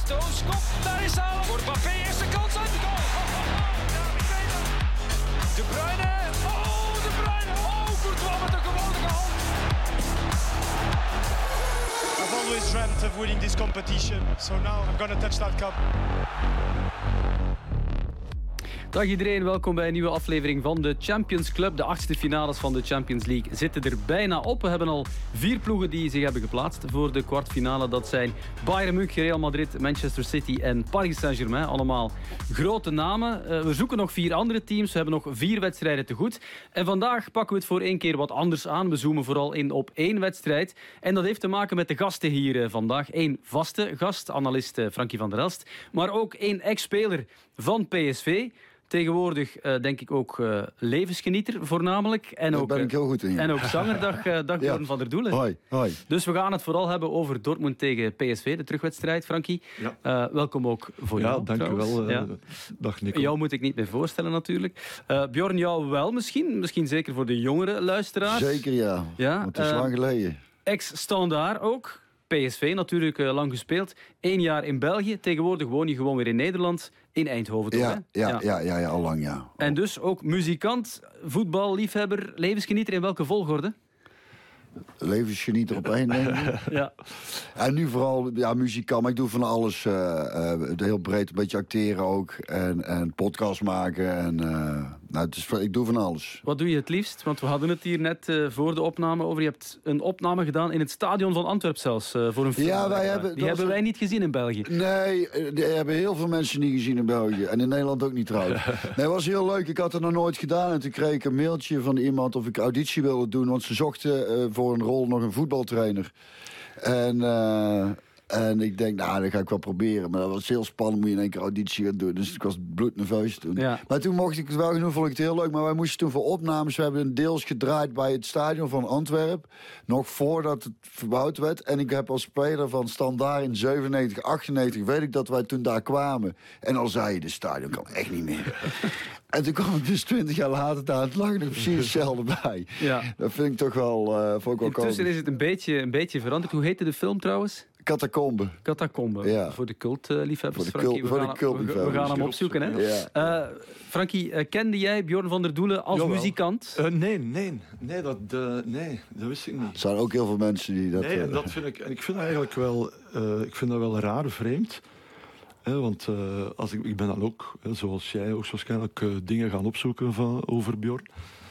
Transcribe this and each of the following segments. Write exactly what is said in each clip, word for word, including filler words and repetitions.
Stones komt, daar is Haaland. Voor Mbappé, eerste kans uit de goal. Oh, oh, oh. Ja, de tweede. De Bruyne. Oh, De Bruyne. Oh, Courtois met een geweldige hand. I've always dreamt of winning this competition, so now I'm gonna touch that cup. Dag iedereen, welkom bij een nieuwe aflevering van de Champions Club. De achtste finales van de Champions League zitten er bijna op. We hebben al vier ploegen die zich hebben geplaatst voor de kwartfinale. Dat zijn Bayern München, Real Madrid, Manchester City en Paris Saint-Germain. Allemaal grote namen. Uh, we zoeken nog vier andere teams. We hebben nog vier wedstrijden te goed. En vandaag pakken we het voor één keer wat anders aan. We zoomen vooral in op één wedstrijd. En dat heeft te maken met de gasten hier uh, vandaag. Eén vaste gast, analist uh, Frankie van der Elst. Maar ook één ex-speler van P S V. Tegenwoordig uh, denk ik ook uh, levensgenieter voornamelijk. En Daar ook, ben ik heel goed in. Ja. En ook zanger, dag, uh, dag Bjorn ja. van der Doelen. Hoi, hoi. Dus we gaan het vooral hebben over Dortmund tegen P S V, de terugwedstrijd, Frankie. Ja. Uh, welkom ook voor ja, jou. Dank trouwens. u wel. Uh, ja. Dag Nico. Jou moet ik niet meer voorstellen natuurlijk. Uh, Bjorn, jou wel misschien. Misschien zeker voor de jongere luisteraars. Zeker ja, ja want het is uh, lang geleden. Ex-Standaard ook. P S V natuurlijk uh, lang gespeeld. Eén jaar in België. Tegenwoordig woon je gewoon weer in Nederland. In Eindhoven toch, Ja, hè? ja, ja. Ja, ja, ja, al lang ja. En dus ook muzikant, voetbal, liefhebber, levensgenieter. In welke volgorde? Levensgenieter op één, denk ik. Ja. En nu vooral ja, muzikant, maar ik doe van alles. Uh, uh, heel breed, een beetje acteren ook. En, en podcast maken. En, uh, nou, het is, ik doe van alles. Wat doe je het liefst? Want we hadden het hier net uh, voor de opname over. Je hebt een opname gedaan in het stadion van Antwerpen zelfs. Uh, voor een film. Ja, wij hebben, Die hebben wij niet gezien in België. Nee, die hebben heel veel mensen niet gezien in België. En in Nederland ook niet trouwens. Nee, het was heel leuk. Ik had het nog nooit gedaan. En toen kreeg ik een mailtje van iemand of ik auditie wilde doen. Want ze zochten uh, voor een rol nog een voetbaltrainer. En... Uh, En ik denk, nou, dat ga ik wel proberen. Maar dat was heel spannend, moet je in één keer auditie gaan doen. Dus ik was bloednerveus toen. Ja. Maar toen mocht ik het wel genoeg, vond ik het heel leuk. Maar wij moesten toen voor opnames, we hebben een deels gedraaid bij het stadion van Antwerpen. Nog voordat het verbouwd werd. En ik heb als speler van Standaard in zevenennegentig, achtennegentig, weet ik dat wij toen daar kwamen. En al zei je, de stadion kan echt niet meer. En toen kwam ik dus twintig jaar later daar, het lag er precies hetzelfde bij. Ja. Dat vind ik toch wel... Uh, vond ik wel Intussen komisch. Is het een beetje, een beetje veranderd. Hoe heette de film trouwens? Catacombe. Catacombe. Ja. Voor de cultliefhebbers, voor de cult, Frankie. We, voor de gaan, we, we gaan hem opzoeken. Hè? Ja. Uh, Frankie, uh, kende jij Bjorn van der Doelen als Jawel. muzikant? Uh, nee, nee. Nee dat, uh, nee, dat wist ik niet. Er zijn ook heel veel mensen die dat... Nee, uh, dat vind ik... En ik vind dat eigenlijk wel... Uh, ik vind dat wel raar, vreemd. He, want uh, als ik, ik ben dan ook, he, zoals jij, ook waarschijnlijk uh, dingen gaan opzoeken van, over Bjorn.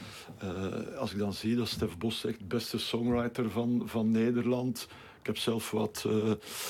Uh, als ik dan zie dat Stef Bos zegt, beste songwriter van, van Nederland. Ik heb zelf wat, uh,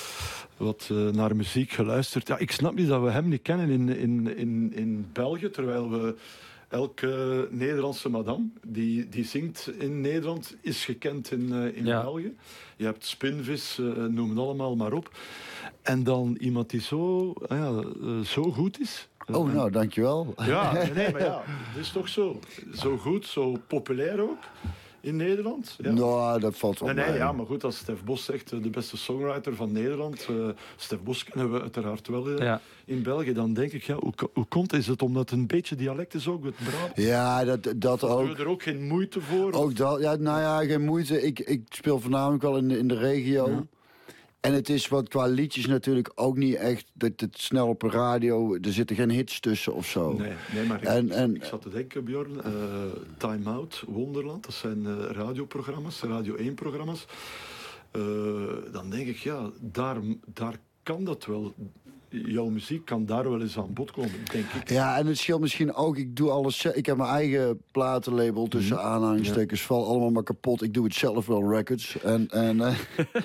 wat uh, naar muziek geluisterd. Ja, ik snap niet dat we hem niet kennen in, in, in, in België, terwijl we... Elke Nederlandse madame die, die zingt in Nederland is gekend in, uh, in ja. België. Je hebt Spinvis, uh, noem het allemaal maar op. En dan iemand die zo, uh, ja, uh, zo goed is. Oh, nou, dankjewel. Ja, nee, maar ja, het is toch zo. Zo goed, zo populair ook. In Nederland? Ja. Nou, dat valt wel nee, bij. Nee, ja, maar goed, als Stef Bos zegt de beste songwriter van Nederland, uh, Stef Bos kennen we uiteraard wel uh, ja. in België, dan denk ik, ja, hoe, hoe komt is het? Omdat het een beetje dialect is ook, het Brabant? Ja, dat, dat of ook. Doen we er ook geen moeite voor? Ook dat, ja, nou ja, geen moeite. Ik, ik speel voornamelijk wel in de, in de regio. Ja. En het is wat qua liedjes natuurlijk ook niet echt dat het snel op een radio, er zitten geen hits tussen of zo. Nee, nee maar en, ik, en, ik zat te denken, Bjorn, uh, Time Out, Wonderland, dat zijn uh, radioprogramma's, Radio één programma's. Uh, dan denk ik, ja, daar, daar kan dat wel. Jouw muziek kan daar wel eens aan bod komen, denk ik. Ja, en het scheelt misschien ook, ik doe alles, ik heb mijn eigen platenlabel tussen mm-hmm. aanhalingstekens, ja. val allemaal maar kapot. Ik doe het zelf wel, records. En, en, uh,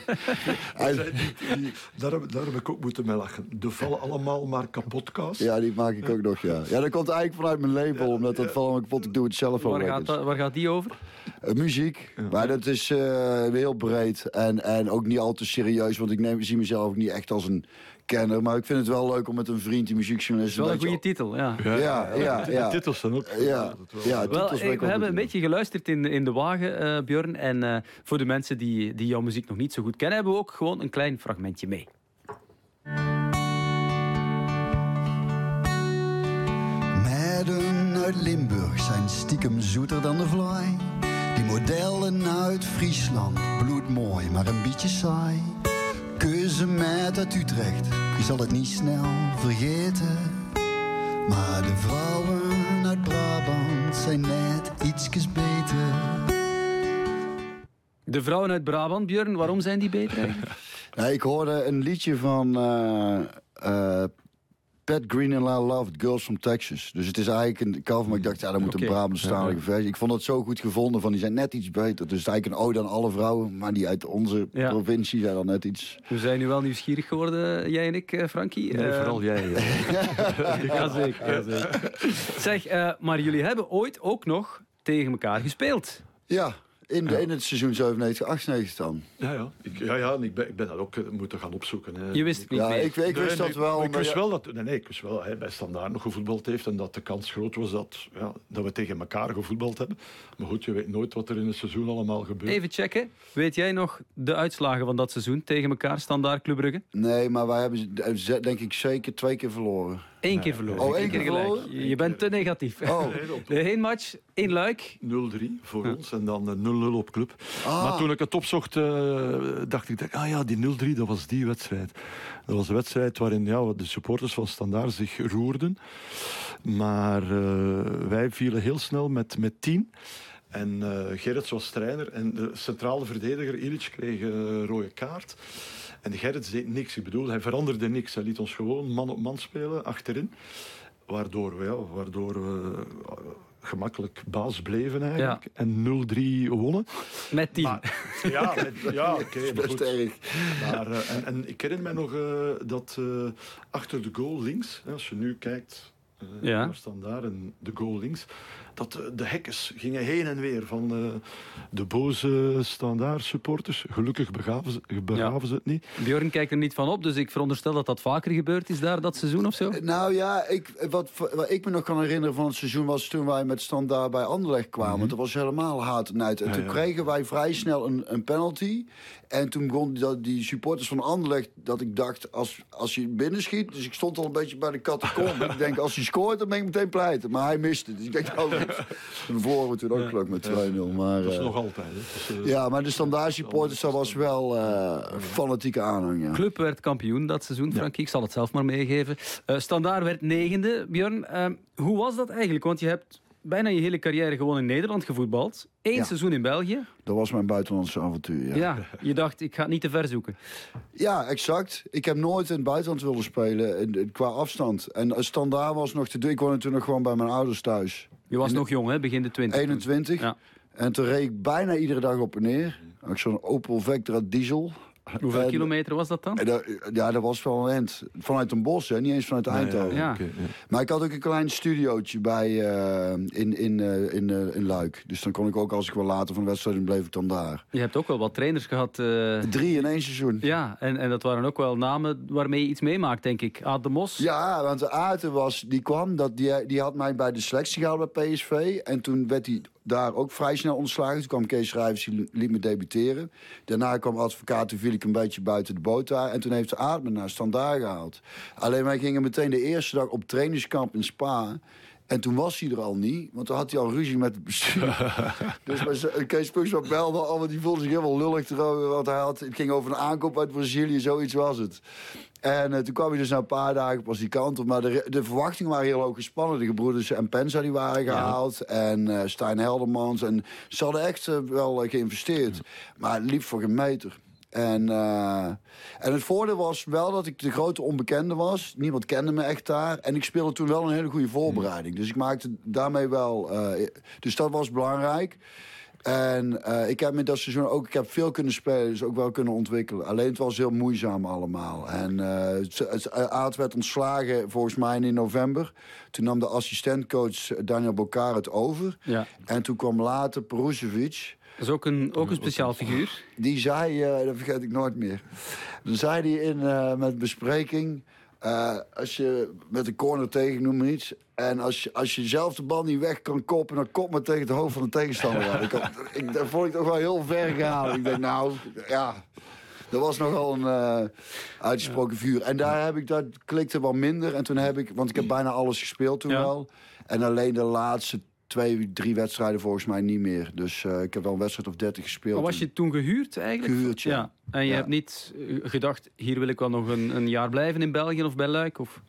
en die, die, daar, heb, daar heb ik ook moeten mee lachen. De vallen allemaal maar kapotcast. Ja, die maak ik ook nog, ja. Ja, dat komt eigenlijk vanuit mijn label, ja, omdat dat ja. vallen maar kapot, ik doe het zelf wel. Waar gaat, dat, waar gaat die over? Uh, muziek, ja. maar dat is uh, heel breed en, en ook niet al te serieus, want ik neem, zie mezelf ook niet echt als een kenner, maar ik vind het wel leuk om met een vriend die muziekjournalist... Dat is wel een goede titel, ja. Ja, ja, ja. De, de titels zijn ook... Ja, ja, ja wel, titels hey, we hebben een beetje geluisterd in, in de wagen, uh, Björn. En uh, voor de mensen die, die jouw muziek nog niet zo goed kennen, hebben we ook gewoon een klein fragmentje mee. Meiden uit Limburg zijn stiekem zoeter dan de vlaai. Die modellen uit Friesland, bloedmooi, maar een beetje saai. keuze met uit Utrecht. Je zal het niet snel vergeten. Maar de vrouwen uit Brabant zijn net ietsjes beter. De vrouwen uit Brabant, Björn, waarom zijn die beter eigenlijk? Ja, ik hoorde een liedje van uh, uh, Pat Green and I Loved Girls from Texas. Dus het is eigenlijk een cover, maar ik dacht, ja, dat moet Okay. een Brabantstalige versie. Ik vond het zo goed gevonden, van die zijn net iets beter. Dus het is eigenlijk een ode aan alle vrouwen, maar die uit onze Ja. provincie zijn dan net iets... We zijn nu wel nieuwsgierig geworden, jij en ik, uh, Frankie. Nee, Uh, vooral jij. Ja. Jazeker, jazeker. Zeg, uh, maar jullie hebben ooit ook nog tegen elkaar gespeeld. Ja, in, de, in het seizoen zevenennegentig achtennegentig dan. Ja, ja. Ik, ja, ja en ik, ben, ik ben dat ook uh, moeten gaan opzoeken. Hè. Je wist het niet Ja, meer. ik, ik wist Nee, dat nee, wel. Ik maar wist ja- wel dat, nee, nee, ik wist wel dat hij bij Standaard nog gevoetbald heeft en dat de kans groot was dat, ja, dat we tegen elkaar gevoetbald hebben. Maar goed, je weet nooit wat er in het seizoen allemaal gebeurt. Even checken. Weet jij nog de uitslagen van dat seizoen tegen elkaar, Standaard Club Brugge? Nee, maar wij hebben ze, denk ik zeker twee keer verloren. Eén keer verloren. Oh, één Eén keer gelijk. verloren? Je je bent te negatief. Oh. De heenmatch, één luik. nul drie voor ons en dan uh, nul nul op club. Ah. Maar toen ik het opzocht, uh, dacht ik, ah ja, die nul drie, dat was die wedstrijd. Dat was een wedstrijd waarin ja, de supporters van Standaard zich roerden. Maar uh, wij vielen heel snel met, met tien. En uh, Gerrits was trainer en de centrale verdediger Ilic kreeg een uh, rode kaart. En Gerrits deed niks. Ik bedoel, hij veranderde niks. Hij liet ons gewoon man op man spelen achterin. Waardoor we, ja, waardoor we uh, gemakkelijk baas bleven eigenlijk. Ja. En nul drie wonnen. Met tien. Maar, ja, met, ja oké. Okay, maar Best goed. erg. Maar, uh, en, en ik herinner mij nog uh, dat uh, achter de goal links, hè, als je nu kijkt uh, Ja. naar Standaard en de goal links, dat uh, de hekkers gingen heen en weer van uh, de boze Standaard supporters. Gelukkig begaven ze, begaven ze het niet. Björn kijkt er niet van op, dus ik veronderstel dat dat vaker gebeurd is daar, dat seizoen of zo? Nou ja, ik, wat, wat ik me nog kan herinneren van het seizoen was toen wij met Standaard bij Anderlecht kwamen. Mm-hmm. Dat was helemaal haat en uit. En Ja, toen ja. kregen wij vrij snel een, een penalty. En toen begon die, die supporters van Anderlecht dat ik dacht, als, als je binnenschiet... Dus ik stond al een beetje bij de catacombe. Ik denk, als hij scoort, dan ben ik meteen pleiten. Maar hij miste. Dus ik denk, oh, dan verloren we toen ook geluk met twee nul. Maar, Dat is uh, nog altijd. Hè. Het is, uh, ja, maar de Standaard supporters, dat was wel uh, een fanatieke aanhang. Ja. Club werd kampioen dat seizoen, Frankie. Ik zal het zelf maar meegeven. Uh, Standaard werd negende. Björn, uh, hoe was dat eigenlijk? Want je hebt bijna je hele carrière gewoon in Nederland gevoetbald. Eén Ja. seizoen in België. Dat was mijn buitenlandse avontuur, ja. Ja. je dacht, ik ga het niet te ver zoeken. Ja, exact. Ik heb nooit in het buitenland willen spelen in- in- qua afstand. En Standaard was nog te doen. Ik woonde toen nog gewoon bij mijn ouders thuis. Je was In de- nog jong, hè? Begin de twintig. eenentwintig. Ja. En toen reed ik bijna iedere dag op en neer. Had ik zo'n Opel Vectra diesel. Hoeveel En- kilometer was dat dan? en dat- ja, dat was wel een end. Vanuit een bos, hè? Niet eens vanuit Eindhoven. Ja. oké, ja. Maar ik had ook een klein studiootje bij, uh, in, in, uh, in, uh, in Luik. Dus dan kon ik ook, als ik wel later van de wedstrijd bleef ik dan daar. Je hebt ook wel wat trainers gehad. uh, Drie in één seizoen. Ja, en, en dat waren ook wel namen waarmee je iets meemaakt, denk ik. Aad de Mos. Ja, want de Aarten was, die kwam, dat, die, die had mij bij de selectie gehaald bij P S V. En toen werd hij daar ook vrij snel ontslagen. Toen kwam Kees Schrijvers, die liet me debuteren. Daarna kwam advocaat, toen viel ik een beetje buiten de boot daar. En toen heeft de Aard me naar Standaard gehaald. Alleen wij gingen meteen de eerste dag op trainingskamp in Spa. En toen was hij er al niet, want toen had hij al ruzie met het bestuur. Dus bij z- Kees Puksma belde al, want die voelde zich helemaal lullig erover. Want hij had, het ging over een aankoop uit Brazilië, zoiets was het. En uh, toen kwam hij dus na een paar dagen pas die kant op. Maar de, de verwachtingen waren heel hoog gespannen. De gebroeders en Penza die waren gehaald. En uh, Stijn Heldermans. En ze hadden echt uh, wel uh, geïnvesteerd. Maar het liep voor geen meter. En, uh, en het voordeel was wel dat ik de grote onbekende was. Niemand kende me echt daar. En ik speelde toen wel een hele goede voorbereiding. Dus ik maakte daarmee wel... Uh, dus dat was belangrijk. En uh, ik heb met dat seizoen ook ik heb veel kunnen spelen, dus ook wel kunnen ontwikkelen. Alleen het was heel moeizaam allemaal. En uh, Aad werd ontslagen volgens mij in november. Toen nam de assistentcoach Daniel Bokar het over. Ja. En toen kwam later Peruzovic. Dat is ook een, ook een speciaal figuur. Die zei, uh, dat vergeet ik nooit meer. Dan zei hij in uh, met bespreking... Uh, als je met een corner tegen, noem maar iets... en als je, als je zelf de bal niet weg kan koppen... dan kop maar tegen het hoofd van de tegenstander. ik, had, ik, dat vond ik toch wel heel ver gehaald. Ik denk, nou, ja... Dat was nogal een uh, uitgesproken vuur. En daar heb ik, dat klikte wel minder. En toen heb ik, want ik heb bijna alles gespeeld toen Ja. wel. En alleen de laatste twee, drie wedstrijden volgens mij niet meer. Dus uh, ik heb wel een wedstrijd of dertig gespeeld. Maar was je toen gehuurd eigenlijk? Gehuurd, ja. ja. En je ja. hebt niet gedacht, hier wil ik wel nog een, een jaar blijven in België of bij Luik? Of...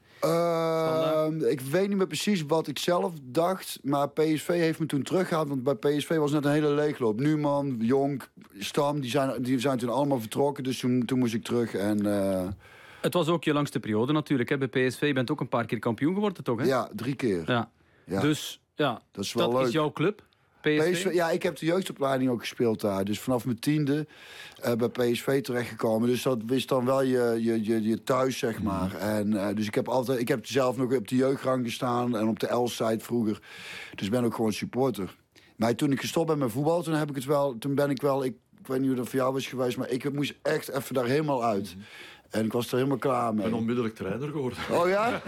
Uh, ik weet niet meer precies wat ik zelf dacht. Maar P S V heeft me toen teruggehaald. Want bij P S V was net een hele leegloop. Numan, Jonk, Stam, die zijn, die zijn toen allemaal vertrokken. Dus toen, toen moest ik terug. En, uh... Het was ook je langste periode natuurlijk. Hè? Bij P S V, je bent ook een paar keer kampioen geworden, toch? Hè? Ja, drie keer. Ja. Ja. Dus ja, dat is, wel dat leuk. is jouw club. P S V? P S V? Ja, ik heb de jeugdopleiding ook gespeeld daar. Dus vanaf mijn tiende uh, bij P S V terechtgekomen. Dus dat is dan wel je, je, je, je thuis, zeg maar. Mm. En, uh, dus ik heb, altijd, ik heb zelf nog op de jeugdrang gestaan en op de L-side vroeger. Dus ik ben ook gewoon supporter. Maar toen ik gestopt ben met voetbal, toen, heb ik het wel, toen ben ik wel... Ik, ik weet niet hoe dat voor jou was geweest, maar ik moest echt even daar helemaal uit. Mm. En ik was er helemaal klaar mee. Ik ben onmiddellijk trainer geworden. Oh ja?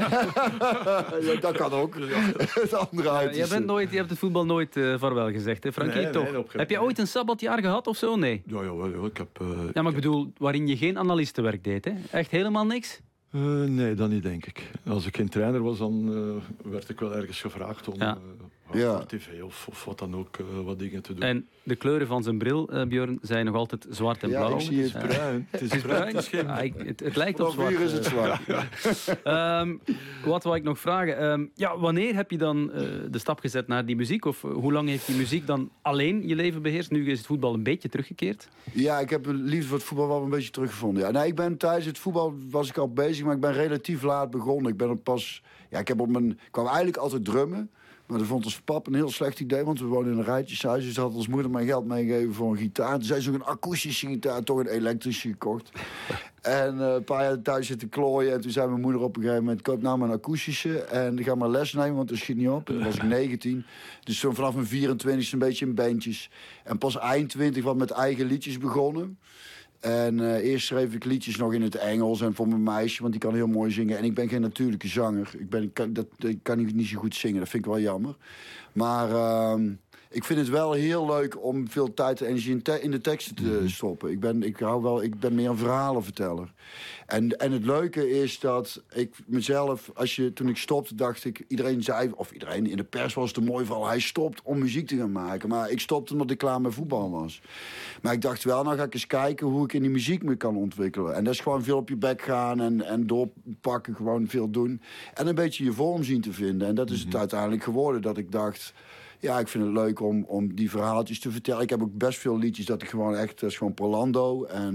Ja, dat kan ook. Het andere uit. Ja, je, bent nooit, je hebt het voetbal nooit uh, vaarwel gezegd, hè Frankie? Nee, toch? Nee, heb je ooit een sabbatjaar gehad of zo? Nee. Ja, ja, ja ik heb... Uh, ja, maar ik bedoel, waarin je geen analistenwerk deed, hè? Echt helemaal niks? Uh, nee, dat niet, denk ik. Als ik geen trainer was, dan uh, werd ik wel ergens gevraagd om ja. uh, ja. voor tv of, of wat dan ook, uh, wat dingen te doen. En de kleuren van zijn bril, uh, Björn, zijn nog altijd zwart en ja, blauw. Ik zie het uh, bruin. Het is bruin. Het, is geen... ja, ik, het, het lijkt op zwart. Hier is het zwart. Ja. um, wat wil ik nog vragen? Um, ja, wanneer heb je dan uh, de stap gezet naar die muziek? Of uh, hoe lang heeft die muziek dan alleen je leven beheerst? Nu is het voetbal een beetje teruggekeerd. Ja, ik heb liefde voor het voetbal wel een beetje teruggevonden. Ja. Nee, ik ben tijdens het voetbal was ik al bezig, maar ik ben relatief laat begonnen. Ik ben er pas... Ja, ik heb op mijn... Ik kwam eigenlijk altijd drummen. Maar dat vond ons pap een heel slecht idee, want we woonden in een rijtjeshuis. Dus had ons moeder mijn geld meegegeven voor een gitaar. Toen zei ze ook een akoestische gitaar, toch een elektrische gekocht. En uh, een paar jaar thuis zitten klooien. En toen zei mijn moeder op een gegeven moment, koop nou maar een akoestische. En ga maar les nemen, want dat schiet niet op. En toen was ik negentien. Dus toen vanaf mijn vierentwintigste een beetje in bandjes. En pas eind twintig wat met eigen liedjes begonnen. En uh, eerst schreef ik liedjes nog in het Engels en voor mijn meisje, want die kan heel mooi zingen. En ik ben geen natuurlijke zanger. Ik, ben, ik, kan, dat, ik kan niet, niet zo goed zingen, dat vind ik wel jammer. Maar uh, ik vind het wel heel leuk om veel tijd en energie in, te, in de teksten te mm-hmm. stoppen. Ik ben, ik, hou wel, ik ben meer een verhalenverteller. En, en het leuke is dat ik mezelf, als je, toen ik stopte, dacht ik, iedereen zei, of iedereen in de pers was het er mooi van, hij stopt om muziek te gaan maken. Maar ik stopte omdat ik klaar met voetbal was. Maar ik dacht wel, nou ga ik eens kijken hoe ik in die muziek me kan ontwikkelen. En dat is gewoon veel op je bek gaan en, en doorpakken, gewoon veel doen. En een beetje je vorm zien te vinden. En dat is het uiteindelijk geworden, dat ik dacht, ja, ik vind het leuk om, om die verhaaltjes te vertellen. Ik heb ook best veel liedjes dat ik gewoon echt, dat is gewoon Polando. En,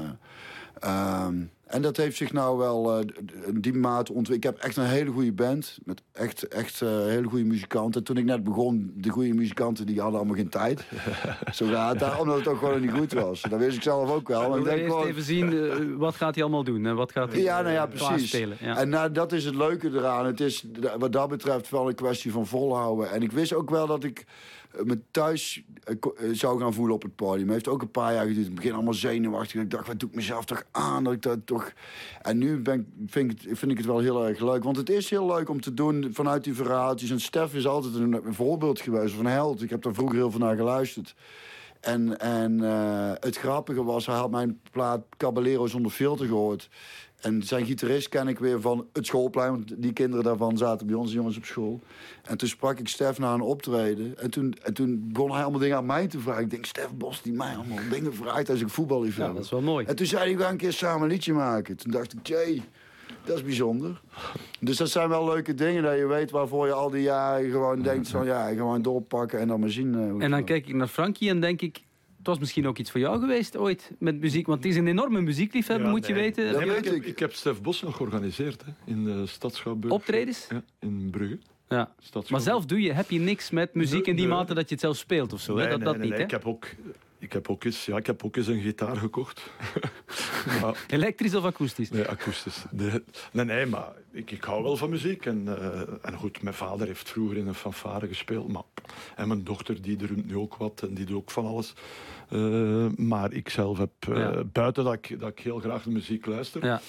uh, um, en dat heeft zich nou wel uh, die mate ontwikkeld. Ik heb echt een hele goede band, met echt, echt uh, hele goede muzikanten. En toen ik net begon, de goede muzikanten, die hadden allemaal geen tijd. Zo gaat het, omdat het ook gewoon niet goed was. Dat wist ik zelf ook wel. We willen eerst gewoon... even zien, uh, wat gaat hij allemaal doen? En wat gaat hij ja, nou ja, precies. spelen? Ja. En nou, dat is het leuke eraan. Het is wat dat betreft wel een kwestie van volhouden. En ik wist ook wel dat ik me thuis uh, zou gaan voelen op het podium. Het heeft ook een paar jaar geduurd. In het begin allemaal zenuwachtig. Ik dacht, wat doe ik mezelf toch aan? Dat ik dat toch... En nu ben, vind, ik, vind ik het wel heel erg leuk. Want het is heel leuk om te doen vanuit die verhaaltjes. En Stef is altijd een, een voorbeeld geweest van een held. Ik heb daar vroeger heel veel naar geluisterd. En, en uh, het grappige was, hij had mijn plaat Caballero zonder filter gehoord. En zijn gitarist ken ik weer van het schoolplein. Want die kinderen daarvan zaten bij ons jongens op school. En toen sprak ik Stef na een optreden. En toen, en toen begon hij allemaal dingen aan mij te vragen. Ik denk, Stef Bos die mij allemaal dingen vraagt als ik voetballiefhebber. Ja, dat is wel mooi. En toen zei hij, we gaan een keer samen een liedje maken. Toen dacht ik, jee, dat is bijzonder. Dus dat zijn wel leuke dingen. Dat je weet waarvoor je al die jaren gewoon denkt van, ja, gewoon doorpakken en dan maar zien. Uh, en dan kijk ik naar Frankie en denk ik, het was misschien ook iets voor jou geweest ooit met muziek. Want het is een enorme muziekliefhebber, ja, moet nee. je weten. Dat nee, weet ik, ik. ik heb Stef Bos nog georganiseerd hè, in de Stad Schouwburg. Optredens? Ja, in Brugge. Ja. Maar zelf doe je, heb je niks met muziek in die nee. mate dat je het zelf speelt of zo? Nee, hè? Dat, nee, dat nee, niet, nee. hè? Ik heb ook... Ik heb, ook eens, ja, ik heb ook eens een gitaar gekocht. maar, elektrisch of akoestisch? Nee, akoestisch. De, nee, nee, maar ik, ik hou wel van muziek. En, uh, en goed, mijn vader heeft vroeger in een fanfare gespeeld. Maar, en mijn dochter, die drumt nu ook wat. En die doet ook van alles. Uh, maar ik zelf heb, uh, ja. buiten dat ik, dat ik heel graag de muziek luister... Ja.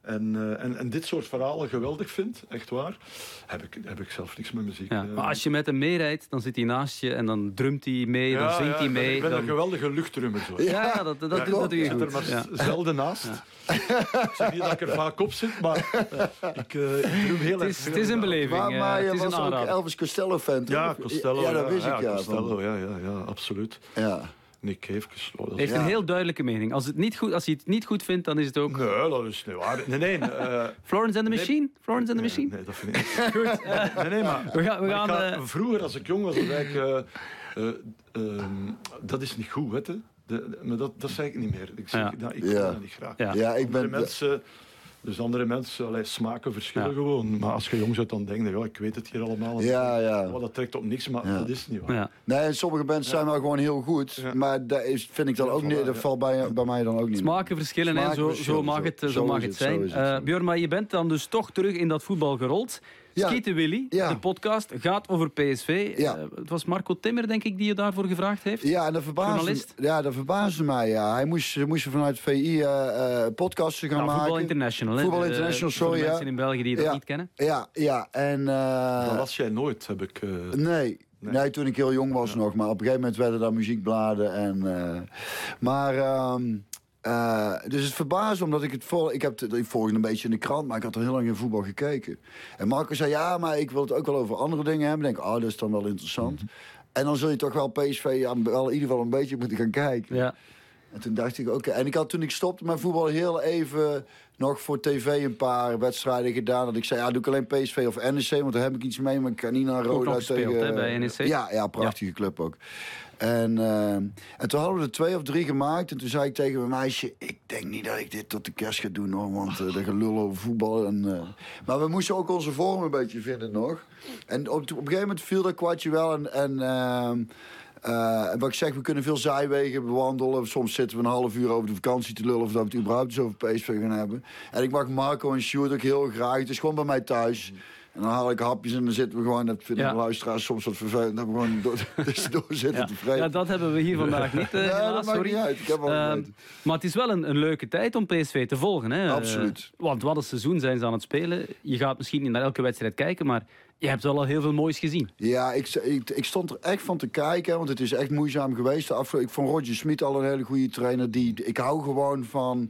En, uh, en, en dit soort verhalen geweldig vind, echt waar, heb ik, heb ik zelf niks met muziek. Ja, maar als je met hem meerijdt, dan zit hij naast je en dan drumt hij mee, ja, dan zingt ja, hij mee. Ik ben dan... een geweldige luchtrummer. Zo. Ja, ja, dat, dat, ja, dat, dat doe je goed. Ik zit er maar ja. zelden naast. Ja. Ik zeg niet dat ik er vaak op zit, maar ik, uh, ik drum heel erg. Het is, het is een beleving. Maar, maar uh, je was ook Elvis Costello-fan, toch? Ja, Costello. Ja, dat ja, wist ja, ik, ja. Costello, ja, ja, ja, absoluut. Ja. Nick Cave. Hij heeft ja. een heel duidelijke mening. Als, het niet goed, als hij het niet goed vindt, dan is het ook... Nee, dat is niet waar. Nee, nee. Uh... Florence and the Machine? Nee. Florence and the Machine? Nee, nee, dat vind ik niet. Goed. Uh, nee, nee, maar... We gaan, we gaan, ga, uh... Vroeger, als ik jong was, dan zei ik... Uh, uh, uh, dat is niet goed, weet je. De, de, maar dat, dat zei ik niet meer. Ik zeg, ja. nou, ik ja. dat niet graag. Ja, ja ik ben... Mensen, dus andere mensen, allee, smaken verschillen ja. gewoon. Maar als je jong bent, dan denk je, ja, ik weet het hier allemaal. Ja, ja. Oh, dat trekt op niks, maar ja. dat is niet waar. Ja. Nee, sommige bands zijn ja. wel gewoon heel goed. Ja. Maar dat is, vind ik dan ja, ook niet, dat ja. valt bij, bij mij dan ook niet. Smaken verschillen, Smaken zo, verschillen, zo mag het, zo, zo mag het zijn. Het, uh, Björn, maar je bent dan dus toch terug in dat voetbal gerold. Ja. Skieten Willy, ja. de podcast, gaat over P S V. Ja. Uh, het was Marco Timmer, denk ik, die je daarvoor gevraagd heeft. Ja, en dat verbaasde, ja, dat verbaasde mij. Ja. Hij moest, moest vanuit V I uh, uh, podcasten gaan ja, maken. Voetbal International. Voetbal International, uh, sorry. Voor de ja. mensen in België die dat ja. niet kennen. Ja, ja. En, uh, dat was jij nooit, heb ik... Uh... Nee. Nee. nee, toen ik heel jong was ja. nog. Maar op een gegeven moment werden daar muziekbladen. En, uh, maar... Uh, Uh, dus het verbaasde omdat ik het vol... Ik, heb het, ik volgde een beetje in de krant, maar ik had er heel lang in voetbal gekeken. En Marco zei, ja, maar ik wil het ook wel over andere dingen hebben. Ik denk, oh, dat is dan wel interessant. Mm-hmm. En dan zul je toch wel P S V ja, wel in ieder geval een beetje moeten gaan kijken. Ja. En toen dacht ik, oké. Okay. En ik had toen ik stopte met voetbal heel even nog voor tv een paar wedstrijden gedaan. Dat ik zei, ja, doe ik alleen P S V of N E C, want daar heb ik iets mee. Maar ik kan niet naar Roda tegen... Hè, bij N E C? Ja, ja, prachtige ja. club ook. En, uh, en toen hadden we er twee of drie gemaakt. En toen zei ik tegen mijn meisje, ik denk niet dat ik dit tot de kerst ga doen, hoor. Want uh, dat gelul over voetbal. En, uh, maar we moesten ook onze vorm een beetje vinden nog. En op, op een gegeven moment viel dat kwartje wel. En, en uh, uh, wat ik zeg, we kunnen veel zijwegen bewandelen. Soms zitten we een half uur over de vakantie te lullen. Of dat we het überhaupt eens over P S V gaan hebben. En ik mag Marco en Sjoerd ook heel graag. Het is gewoon bij mij thuis. En dan haal ik hapjes en dan zitten we gewoon... Dat vinden ja. de luisteraars soms wat vervelend. Dat we gewoon door, tussendoor zitten ja. te vreten. Ja, dat hebben we hier vandaag niet. Uh, ja, helaas, dat maakt sorry. niet uit. Ik heb al uh, maar het is wel een, een leuke tijd om P S V te volgen. Hè? Absoluut. Uh, want wat een seizoen zijn ze aan het spelen. Je gaat misschien niet naar elke wedstrijd kijken, maar... Je hebt wel al heel veel moois gezien. Ja, ik, ik, ik stond er echt van te kijken, want het is echt moeizaam geweest. Afge- ik vond Roger Smit al een hele goede trainer. Die, ik hou gewoon van,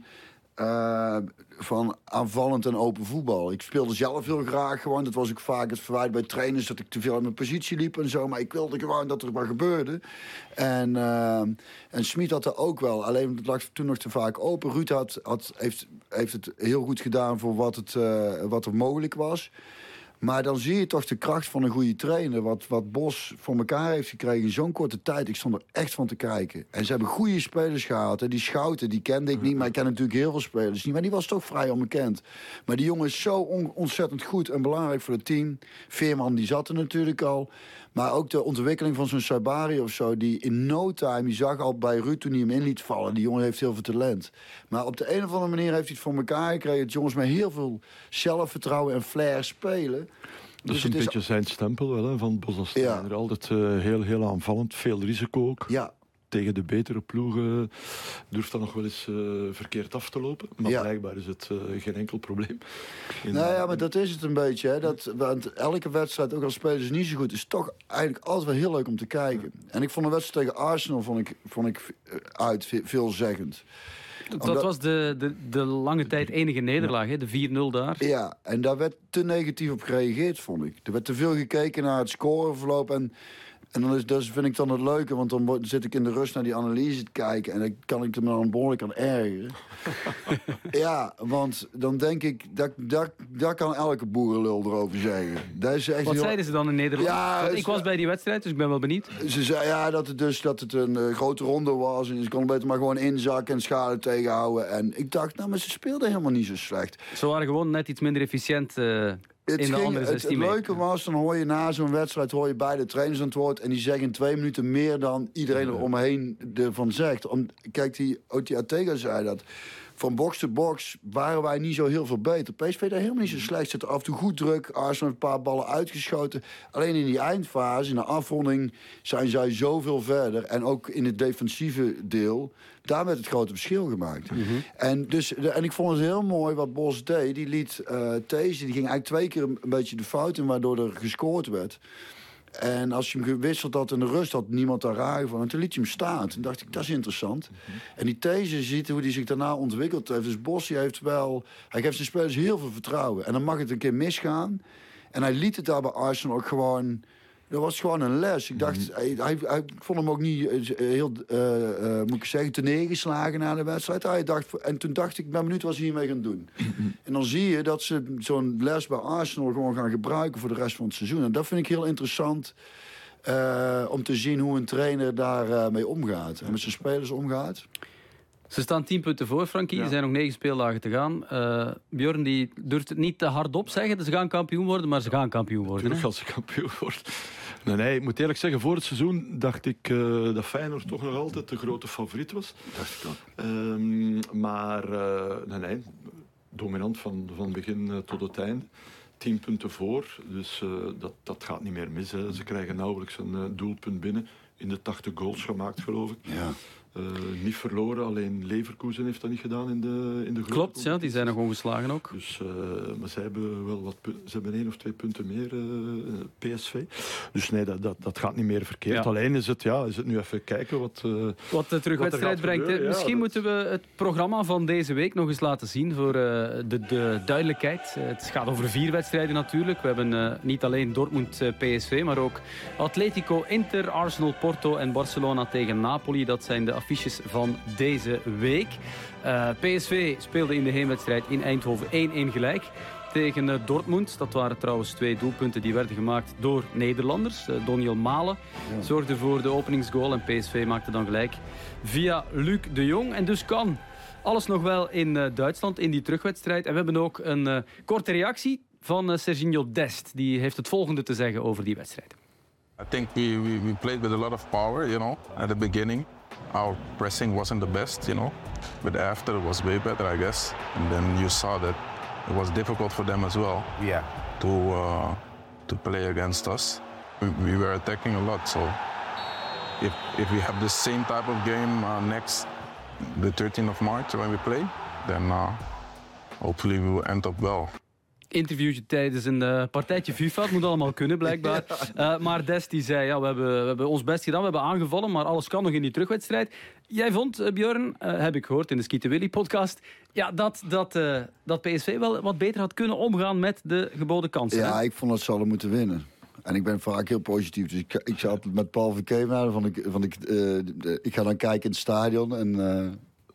uh, van aanvallend en open voetbal. Ik speelde zelf heel graag gewoon. Dat was ook vaak het verwijt bij trainers dat ik te veel aan mijn positie liep en zo. Maar ik wilde gewoon dat er wat gebeurde. En, uh, en Smit had dat ook wel. Alleen het lag toen nog te vaak open. Ruud had, had, heeft, heeft het heel goed gedaan voor wat, het, uh, wat er mogelijk was. Maar dan zie je toch de kracht van een goede trainer. Wat, wat Bos voor elkaar heeft gekregen in zo'n korte tijd. Ik stond er echt van te kijken. En ze hebben goede spelers gehaald. Hè. Die Schouten, die kende ik niet. Maar ik ken natuurlijk heel veel spelers niet. Maar die was toch vrij onbekend. Maar die jongen is zo on- ontzettend goed en belangrijk voor het team. Veerman, die zat er natuurlijk al. Maar ook de ontwikkeling van zo'n Sabari of zo. Die in no time, je zag al bij Ruud toen hij hem in liet vallen. Die jongen heeft heel veel talent. Maar op de een of andere manier heeft hij het voor elkaar gekregen. Het jongens met heel veel zelfvertrouwen en flair spelen. Dat is dus een het beetje is... zijn stempel wel, hè, van Bos als trainer. Ja. Altijd uh, heel, heel aanvallend, veel risico ook. Ja. Tegen de betere ploegen durft dat nog wel eens uh, verkeerd af te lopen. Maar ja. blijkbaar is het uh, geen enkel probleem. In nou ja, maar dat is het een beetje. Hè. Dat, want elke wedstrijd, ook als spelers ze niet zo goed, is toch eigenlijk altijd wel heel leuk om te kijken. Ja. En ik vond de wedstrijd tegen Arsenal vond ik, vond ik uit veelzeggend. Dat Omdat, was de, de, de lange tijd enige nederlaag, ja. hè? De vier nul daar. Ja, en daar werd te negatief op gereageerd, vond ik. Er werd te veel gekeken naar het scoreverloop. En, en dan is, dat vind ik dan het leuke, want dan zit ik in de rust naar die analyse te kijken. En dan kan ik er me dan behoorlijk aan ergeren. Ja, want dan denk ik, dat, dat, dat kan elke boerenlul erover zeggen. Dat is echt Wat heel... zeiden ze dan in Nederland? Ja, ik was bij die wedstrijd, dus ik ben wel benieuwd. Ze zei ja, dat het dus dat het een uh, grote ronde was. En ze konden beter maar gewoon inzakken en schade tegenhouden. En ik dacht, nou, maar ze speelden helemaal niet zo slecht. Ze waren gewoon net iets minder efficiënt uh, het in de ging, andere zestien Het, het leuke was, dan hoor je na zo'n wedstrijd hoor je beide trainers aan het woord. En die zeggen in twee minuten meer dan iedereen er omheen ervan zegt. Om, kijk, die Oti Atega zei dat. van box to box waren wij niet zo heel veel beter. P S V daar helemaal niet zo slecht. Zit af en toe goed druk. Arsenal heeft een paar ballen uitgeschoten. Alleen in die eindfase, in de afronding, zijn zij zoveel verder. En ook in het defensieve deel, daar werd het grote verschil gemaakt. Mm-hmm. En, dus, en ik vond het heel mooi wat Bos deed. Die liet uh, These, die ging eigenlijk twee keer een, een beetje de fout in, waardoor er gescoord werd. En als je hem gewisseld had in de rust, had niemand daar raar van. En toen liet je hem staan. Toen dacht ik, dat is interessant. Mm-hmm. En die These ziet hoe hij zich daarna ontwikkeld heeft. Dus Bos heeft wel... Hij geeft zijn spelers heel veel vertrouwen. En dan mag het een keer misgaan. En hij liet het daar bij Arsenal ook gewoon... Dat was gewoon een les. Ik dacht, mm-hmm. hij, hij, hij ik vond hem ook niet uh, heel, uh, uh, moet ik zeggen, te neergeslagen na de wedstrijd. Hij dacht, en toen dacht ik, ik ben benieuwd wat ze hiermee gaan doen. Mm-hmm. En dan zie je dat ze zo'n les bij Arsenal gewoon gaan gebruiken voor de rest van het seizoen. En dat vind ik heel interessant uh, om te zien hoe een trainer daar uh, mee omgaat. En met zijn spelers omgaat. Ze staan tien punten voor, Frankie. Ja. Er zijn nog negen speeldagen te gaan. Uh, Björn die durft het niet te hardop zeggen. Ze gaan kampioen worden, maar ze gaan kampioen worden. Natuurlijk gaan ze kampioen worden. Nee, nee, ik moet eerlijk zeggen, voor het seizoen dacht ik uh, dat Feyenoord toch nog altijd de grote favoriet was. Dacht ik ook. Um, maar uh, nee, nee, dominant van, van begin uh, tot het einde. Tien punten voor, dus uh, dat, dat gaat niet meer mis. Hè. Ze krijgen nauwelijks een uh, doelpunt binnen. In de tachtig goals gemaakt, geloof ik. Ja. Uh, niet verloren, alleen Leverkusen heeft dat niet gedaan in de in de Klopt, ja, die zijn nog ongeslagen ook. Dus, uh, maar ze hebben wel wat pu- ze hebben één of twee punten meer, uh, P S V. Dus nee, dat, dat, dat gaat niet meer verkeerd. Ja. Alleen is het, ja, is het nu even kijken wat, uh, wat de terugwedstrijd brengt. Ja, Misschien dat... moeten we het programma van deze week nog eens laten zien voor uh, de, de duidelijkheid. Uh, het gaat over vier wedstrijden natuurlijk. We hebben uh, niet alleen Dortmund uh, P S V, maar ook Atletico, Inter, Arsenal, Porto en Barcelona tegen Napoli. Dat zijn de affiches van deze week. Uh, P S V speelde in de heenwedstrijd in Eindhoven één-één gelijk tegen uh, Dortmund. Dat waren trouwens twee doelpunten die werden gemaakt door Nederlanders. Uh, Doniel Malen ja. zorgde voor de openingsgoal en P S V maakte dan gelijk via Luc de Jong. En dus kan alles nog wel in uh, Duitsland in die terugwedstrijd. En we hebben ook een uh, korte reactie van uh, Serginho Dest. Die heeft het volgende te zeggen over die wedstrijd. I think we, we, we played with a lot of power, you know, at the beginning. Our pressing wasn't the best, you know, but after it was way better, I guess. And then you saw that it was difficult for them as well. Yeah. To uh, to play against us. We, we were attacking a lot, so if if we have the same type of game uh, next the thirteenth of March when we play, then uh, hopefully we will end up well. Interviewtje tijdens een uh, partijtje FIFA. Het moet allemaal kunnen, blijkbaar. Uh, maar Dest die zei, ja, we hebben, we hebben ons best gedaan, we hebben aangevallen, maar alles kan nog in die terugwedstrijd. Jij vond, uh, Björn, uh, heb ik gehoord in de Skiete Willy podcast, ja, dat, dat, uh, dat P S V wel wat beter had kunnen omgaan met de geboden kansen. Ja, hè? Ik vond dat ze hadden moeten winnen. En ik ben vaak heel positief. Dus ik, ik zat met Paul van Keeman, van ik, van ik, uh, ik ga dan kijken in het stadion en... Uh,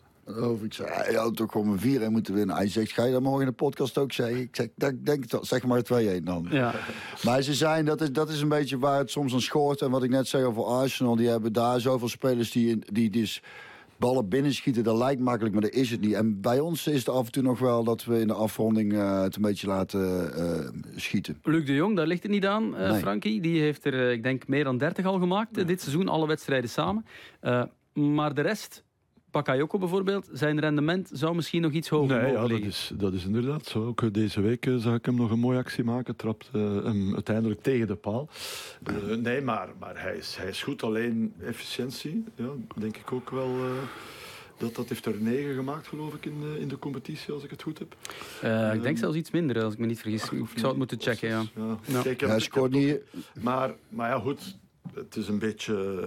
Of ik zei, hij had toch gewoon een vier-één moeten winnen. Hij zegt, ga je dat morgen in de podcast ook zeggen? Ik zeg, denk, denk het, zeg maar twee-één dan. Ja. Maar ze zijn, dat is, dat is een beetje waar het soms aan schort. En wat ik net zei over Arsenal, die hebben daar zoveel spelers die, die dus ballen binnenschieten. Dat lijkt makkelijk, maar dat is het niet. En bij ons is het af en toe nog wel dat we in de afronding uh, het een beetje laten uh, schieten. Luc de Jong, daar ligt het niet aan, uh, nee. Frankie. Die heeft er, uh, ik denk, meer dan dertig al gemaakt. Ja. Dit seizoen, alle wedstrijden samen. Uh, maar de rest... Bakayoko bijvoorbeeld, zijn rendement zou misschien nog iets hoger nee, mogen ja, dat is, dat is inderdaad zo. Ook deze week uh, zag ik hem nog een mooie actie maken. Trapt uh, hem uiteindelijk tegen de paal. Uh, nee, maar, maar hij, is, hij is goed. Alleen efficiëntie, ja, denk ik ook wel... Uh, dat, dat heeft er negen gemaakt, geloof ik, in de, in de competitie, als ik het goed heb. Uh, uh, ik denk zelfs iets minder, als ik me niet vergis. Ik zou het moeten checken, ja. ja. ja. Kijk, hij scoort niet... Maar, maar ja, goed... Het is een beetje uh,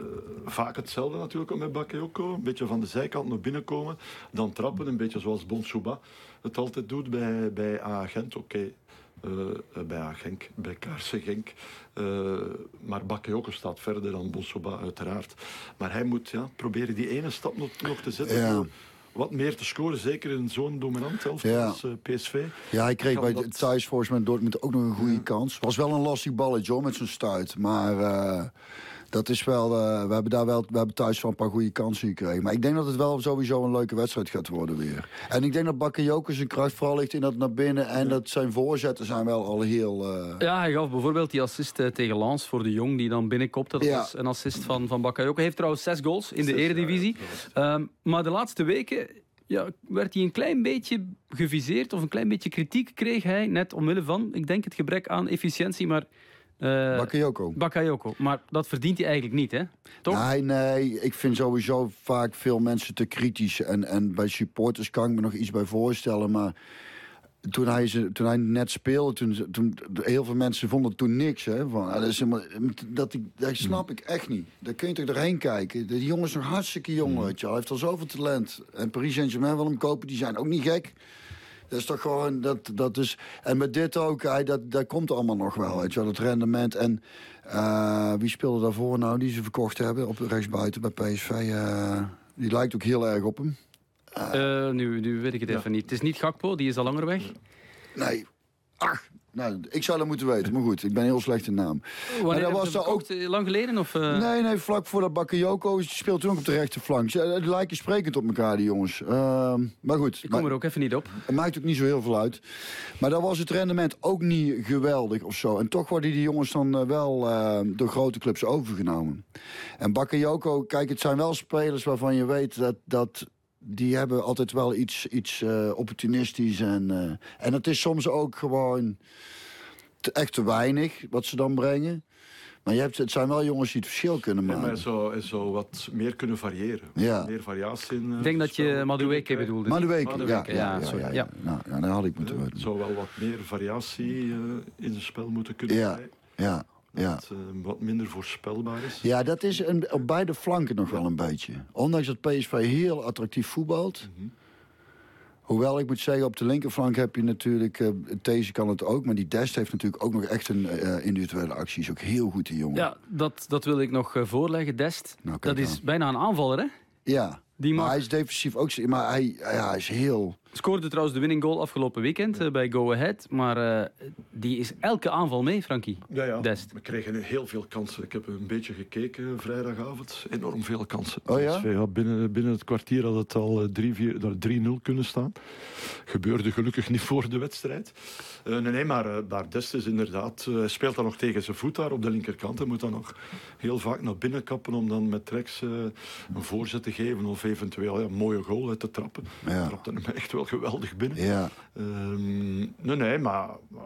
vaak hetzelfde natuurlijk met Bakayoko. Een beetje van de zijkant naar binnen komen. Dan trappen, een beetje zoals Bonsouba het altijd doet bij, bij A Gent. Oké, okay. uh, bij A Genk, bij K R C Genk. Uh, maar Bakayoko staat verder dan Bonsouba uiteraard. Maar hij moet ja, proberen die ene stap nog, nog te zetten. Ja. Wat meer te scoren, zeker in zo'n dominant elftal ja. als uh, P S V. Ja, hij kreeg bij dat... thuis volgens mij Dortmund ook nog een goede ja. kans. Was wel een lastig balletje hoor, met zo'n stuit. Maar uh, dat is wel, uh, we hebben daar wel, we hebben thuis wel een paar goede kansen gekregen. Maar ik denk dat het wel sowieso een leuke wedstrijd gaat worden weer. En ik denk dat Bakayoko zijn kracht vooral ligt in dat naar binnen. En ja. dat zijn voorzetten zijn wel al heel... Uh... Ja, hij gaf bijvoorbeeld die assist uh, tegen Lens voor de Jong, die dan binnenkopte. Dat ja. was een assist van, van Bakayoko. Hij heeft trouwens zes goals in de zes, Eredivisie. Ja, um, maar de laatste weken... ja, werd hij een klein beetje geviseerd of een klein beetje kritiek kreeg hij net omwille van, ik denk het gebrek aan efficiëntie, maar... Uh, Bakayoko. Bakayoko. Maar dat verdient hij eigenlijk niet, hè? Toch? Nee, nee, ik vind sowieso vaak veel mensen te kritisch. En, en bij supporters kan ik me nog iets bij voorstellen. Maar toen hij, ze, toen hij net speelde, toen, toen, heel veel mensen vonden het toen niks. Hè, van, dat, is helemaal, dat, dat snap ik echt niet. Daar kun je toch doorheen kijken. Die jongen is nog hartstikke jong, weet je. Hij heeft al zoveel talent. En Paris Saint-Germain wil hem kopen, die zijn ook niet gek. Dat is toch gewoon, dat, dat is... En met dit ook, hij, dat, dat komt allemaal nog wel, weet je wel, het rendement. En uh, wie speelde daarvoor nou, die ze verkocht hebben op rechtsbuiten bij P S V? Uh, die lijkt ook heel erg op hem. Uh, uh, nu, nu weet ik het ja. even niet. Het is niet Gakpo, die is al langer weg. Nee, ach, nou, ik zou dat moeten weten, maar goed, ik ben heel slecht in naam. Wanneer dat was ook lang geleden? Of, uh... Nee, nee, vlak voordat Bakayoko speelt toen ook op de rechterflank. Die lijken sprekend op elkaar, die jongens. Uh, maar goed. Ik kom maar, er ook even niet op. Het maakt ook niet zo heel veel uit. Maar dan was het rendement ook niet geweldig of zo. En toch worden die jongens dan uh, wel uh, door grote clubs overgenomen. En Bakayoko, kijk, het zijn wel spelers waarvan je weet dat... dat die hebben altijd wel iets, iets uh, opportunistisch. En, uh, en het is soms ook gewoon te, echt te weinig wat ze dan brengen. Maar je hebt, het zijn wel jongens die het verschil kunnen maken. Ja, maar zo, zo wat meer kunnen variëren. Ja. Meer variatie in... Uh, ik denk dat je Madueke bedoelde. Madueke, ja, ja, ja, ja, sorry. ja, ja. Nou, ja, dat had ik moeten weten. Het zou wel wat meer variatie uh, in het spel moeten kunnen ja, zijn. Ja. Ja. Wat, uh, wat minder voorspelbaar is. Ja, dat is een, op beide flanken nog wel een beetje. Ondanks dat P S V heel attractief voetbalt. Mm-hmm. Hoewel, ik moet zeggen, op de linkerflank heb je natuurlijk... Uh, These kan het ook, maar die Dest heeft natuurlijk ook nog echt een uh, individuele actie. Is ook heel goed, die jongen. Ja, dat, dat wil ik nog uh, voorleggen. Dest, nou, dat is aan. bijna een aanvaller, hè? Ja, die maar mag... hij is defensief ook... Maar hij, ja, hij is heel... Scoorde trouwens de winning goal afgelopen weekend uh, bij Go Ahead. Maar uh, die is elke aanval mee, Frankie. Ja, ja. Dest. We kregen heel veel kansen. Ik heb een beetje gekeken vrijdagavond. Enorm veel kansen. Oh ja? Dus, ja binnen, binnen het kwartier had het al drie nul kunnen staan. Gebeurde gelukkig niet voor de wedstrijd. Uh, nee, nee, maar, uh, maar Dest is inderdaad... Hij uh, speelt dan nog tegen zijn voet daar op de linkerkant. Hij moet dan nog heel vaak naar binnen kappen om dan met rechts uh, een voorzet te geven of eventueel ja, een mooie goal uit te trappen. Hij ja. trapte hem echt wel geweldig binnen. Ja. Um, nee, nee, maar... maar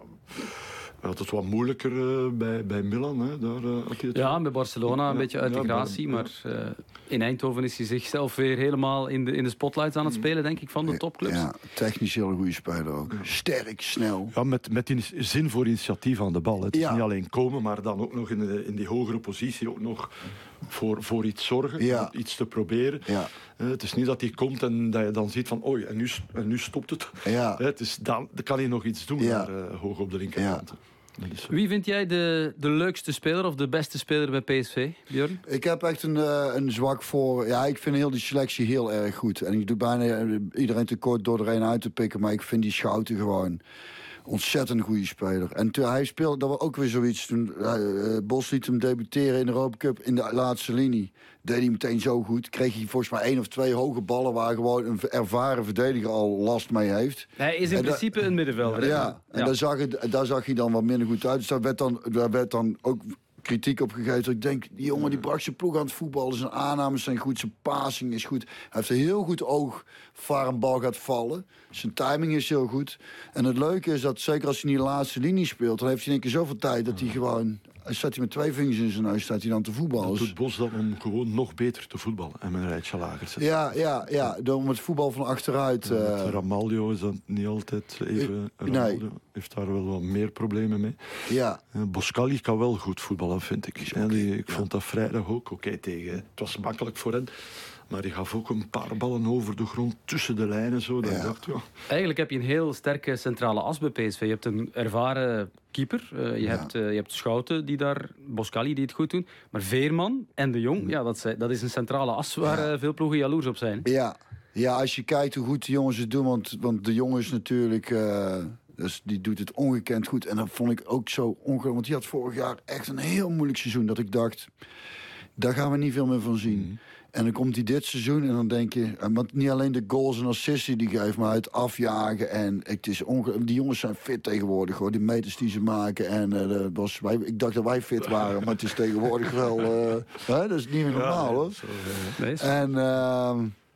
had het wat moeilijker uh, bij, bij Milan. Hè. Daar, uh, had hij het ja, bij Barcelona ja, een beetje uit de ja, gratie. Maar uh, in Eindhoven is hij zichzelf weer helemaal in de, in de spotlights aan het spelen, denk ik, van de topclubs. Ja, technisch heel een goede speler ook. Sterk, snel. Ja, met, met in, zin voor initiatief aan de bal. Het is ja. niet alleen komen, maar dan ook nog in, de, in die hogere positie ook nog voor, voor iets zorgen, ja. iets te proberen. Ja. Uh, het is niet dat hij komt en dat je dan ziet van oei, en nu, en nu stopt het. Ja. Uh, het is dan, dan kan hij nog iets doen ja. daar, uh, hoog op de linkerkant. Ja. Wie vind jij de, de leukste speler of de beste speler bij P S V, Björn? Ik heb echt een, uh, een zwak voor... Ja, ik vind heel die selectie heel erg goed. En ik doe bijna iedereen tekort door er een uit te pikken. Maar ik vind die Schouten gewoon ontzettend goede speler. En toen hij speelde, dat was ook weer zoiets. Toen uh, Bos liet hem debuteren in de Europa Cup in de laatste linie. Deed hij meteen zo goed. Kreeg hij volgens mij één of twee hoge ballen waar gewoon een ervaren verdediger al last mee heeft. Hij is in en principe da- een middenvelder. Ja, en ja. Daar, zag het, daar zag hij dan wat minder goed uit. Dus daar werd dan, daar werd dan ook kritiek op gegeven. Ik denk, die jongen die bracht zijn ploeg aan het voetballen. Zijn aannames zijn goed, zijn passing is goed. Hij heeft een heel goed oog waar een bal gaat vallen. Zijn timing is heel goed. En het leuke is dat zeker als hij in die laatste linie speelt, dan heeft hij in één keer zoveel tijd dat hij gewoon... Hij staat hij met twee vingers in zijn neus, staat hij dan te voetballen. Dat doet Bos dan om gewoon nog beter te voetballen en met een rijtje lager zetten. Ja, ja, ja, om het voetbal van achteruit. Ja, uh... met Ramaljo is dat niet altijd even... Ramaljo nee. heeft daar wel wat meer problemen mee. Ja. Boskali kan wel goed voetballen, vind ik. Okay, die, ik ja. vond dat vrijdag ook oké okay, tegen. Het was makkelijk voor hen. Maar die gaf ook een paar ballen over de grond tussen de lijnen. Zo, dat ja. dacht, ja. Eigenlijk heb je een heel sterke centrale as bij P S V. Je hebt een ervaren keeper. Uh, je, ja. hebt, uh, je hebt Schouten, die daar, Boskali, die het goed doen. Maar Veerman en De Jong, ja, dat, dat is een centrale as waar ja. uh, veel ploegen jaloers op zijn. Ja. ja, als je kijkt hoe goed de jongens het doen. Want, want De Jong is natuurlijk... Uh, dus die doet het ongekend goed. En dat vond ik ook zo ongelooflijk. Want die had vorig jaar echt een heel moeilijk seizoen. Dat ik dacht, daar gaan we niet veel meer van zien. Mm. En dan komt hij dit seizoen en dan denk je... Want niet alleen de goals en assists die hij geeft, maar het afjagen. En het is onge- die jongens zijn fit tegenwoordig, hoor. Die meters die ze maken. En uh, dat was, wij, ik dacht dat wij fit waren, maar het is tegenwoordig wel... Uh, hè, dat is niet meer normaal, hoor. Ja, zo, ja. En... Uh,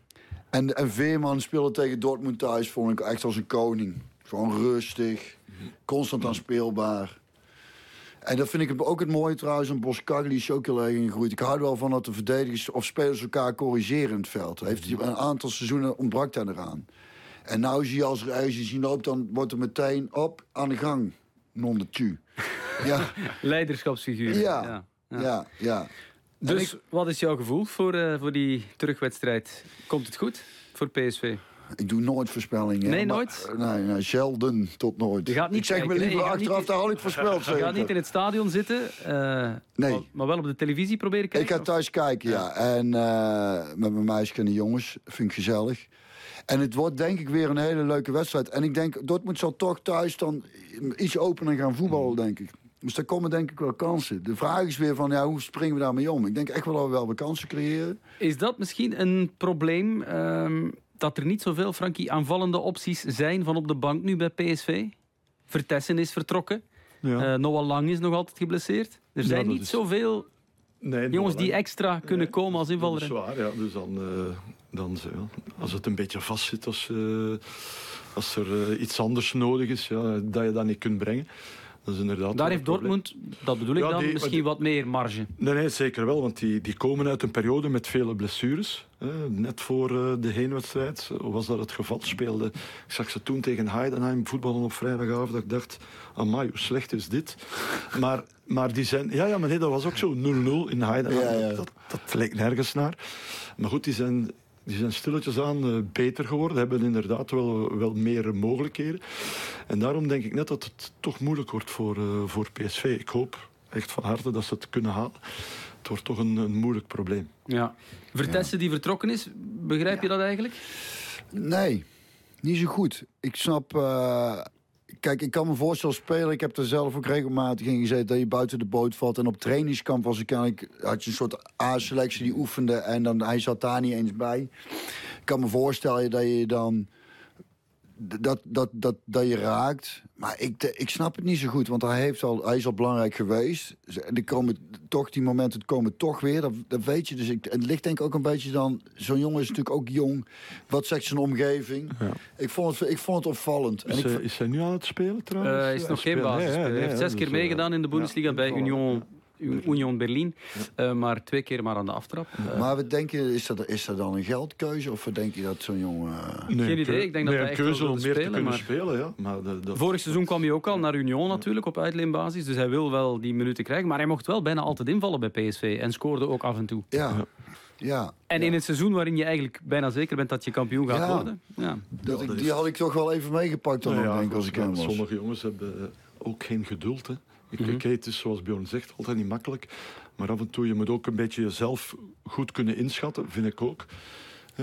En, en Veerman speelde tegen Dortmund thuis, vond ik echt als een koning. Gewoon rustig, constant aanspeelbaar. En dat vind ik ook het mooie trouwens. En Boskagli is ook heel erg ingegroeid. Ik hou er wel van dat de verdedigers of spelers elkaar corrigeren in het veld. Heeft hij een aantal seizoenen ontbrak daar eraan. En nou zie je als er als je zien loopt, dan wordt er meteen op aan de gang. Non de tu. Ja. Leiderschapsfiguur. Ja, ja. ja, ja. ja. Dus ik, wat is jouw gevoel voor, uh, voor die terugwedstrijd? Komt het goed voor P S V? Ik doe nooit voorspellingen. Nee, maar, nooit? Nee, nee, zelden tot nooit. Je gaat niet ik zeg kijken, me liever nee, achteraf, niet, daar had ik voorspeld. Je gaat niet in het stadion zitten, uh, nee. maar, maar wel op de televisie proberen kijken? Ik ga thuis kijken, ja. ja. En uh, met mijn meisje en de jongens. Vind ik gezellig. En het wordt denk ik weer een hele leuke wedstrijd. En ik denk, Dortmund zal toch thuis dan iets opener gaan voetballen, denk ik. Dus daar komen denk ik wel kansen. De vraag is weer van, ja, hoe springen we daarmee om? Ik denk echt wel dat we wel weer kansen creëren. Is dat misschien een probleem, um, dat er niet zoveel, Frankie, aanvallende opties zijn van op de bank nu bij P S V? Vertessen is vertrokken. Ja. Uh, Noah Lang is nog altijd geblesseerd. Er zijn ja, niet is... zoveel nee, jongens die extra kunnen nee, komen als invaller. Dat is waar, ja. Dus dan, uh, dan ja, als het een beetje vast zit, als, uh, als er uh, iets anders nodig is, ja, dat je dat niet kunt brengen. Dat is inderdaad Daar heeft Dortmund, dat bedoel ik ja, dan, die, misschien die, wat meer marge. Nee, nee, zeker wel, want die, die komen uit een periode met vele blessures. Hè. Net voor uh, de heenwedstrijd was dat het geval. Speelde, ik zag ze toen tegen Heidenheim voetballen op vrijdagavond. Dat ik dacht, amai, hoe slecht is dit? Maar, maar die zijn... Ja, ja, maar nee, dat was ook zo. nul nul in Heidenheim. Ja, ja. Dat, dat leek nergens naar. Maar goed, die zijn... Die zijn stilletjes aan uh, beter geworden, hebben inderdaad wel, wel meer mogelijkheden. En daarom denk ik net dat het toch moeilijk wordt voor, uh, voor P S V. Ik hoop echt van harte dat ze het kunnen halen. Het wordt toch een, een moeilijk probleem. Ja. Vertessen ja. die vertrokken is, begrijp ja. je dat eigenlijk? Nee, niet zo goed. Ik snap... Uh... Kijk, ik kan me voorstellen spelen. Ik heb er zelf ook regelmatig in gezeten dat je buiten de boot valt. En op trainingskamp was ik eigenlijk, had je een soort A-selectie die oefende. En dan, hij zat daar niet eens bij. Ik kan me voorstellen dat je dan... Dat, dat, dat, dat je raakt. Maar ik, ik snap het niet zo goed. Want hij, heeft al, hij is al belangrijk geweest. Er komen toch die momenten komen toch weer. Dat, dat weet je. Dus ik, het ligt denk ik ook een beetje dan... Zo'n jongen is natuurlijk ook jong. Wat zegt zijn omgeving? Ja. Ik, vond het, ik vond het opvallend. Is, en ik, is hij nu aan het spelen trouwens? Hij uh, is nog geen basis. Hij nee, heeft zes keer dus, meegedaan in de Bundesliga ja, bij Union... Union Berlin, uh, maar twee keer maar aan de aftrap. Uh, maar wat denk je, is dat, is dat dan een geldkeuze? Of denk je dat zo'n jongen... Uh... Nee, geen idee, ik denk nee, dat hij echt keuze wel om meer spelen, te kunnen maar... spelen. Ja. Maar de, de... Vorig seizoen kwam hij ook al naar Union natuurlijk, op uitleenbasis. Dus hij wil wel die minuten krijgen. Maar hij mocht wel bijna altijd invallen bij P S V. En scoorde ook af en toe. Ja, ja. ja. En ja. in het seizoen waarin je eigenlijk bijna zeker bent dat je kampioen gaat ja. worden. Ja. Dat ik, die had ik toch wel even meegepakt dan, nou ja, denk ik, als ik hem was. Sommige jongens hebben ook geen geduld, hè. Ik Mm-hmm. kijk, het is zoals Bjorn zegt, altijd niet makkelijk. Maar af en toe, je moet ook een beetje jezelf goed kunnen inschatten, vind ik ook. Uh,